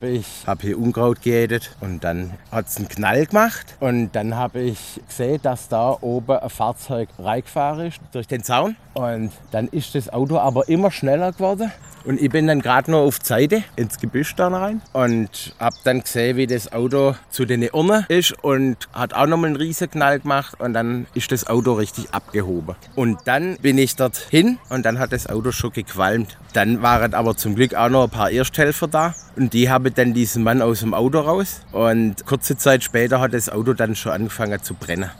Ich habe hier Unkraut geerntet und dann hat es einen Knall gemacht. Und dann habe ich gesehen, dass da oben ein Fahrzeug reingefahren ist durch den Zaun. Und dann ist das Auto aber immer schneller geworden. Und ich bin dann gerade noch auf die Seite ins Gebüsch da rein und habe dann gesehen, wie das Auto zu den Urnen ist und hat auch nochmal einen riesen Knall gemacht und dann ist das Auto richtig abgehoben. Und dann bin ich dorthin und dann hat das Auto schon gequalmt. Dann waren aber zum Glück auch noch ein paar Ersthelfer da und die haben dann diesen Mann aus dem Auto raus und kurze Zeit später hat das Auto dann schon angefangen zu brennen.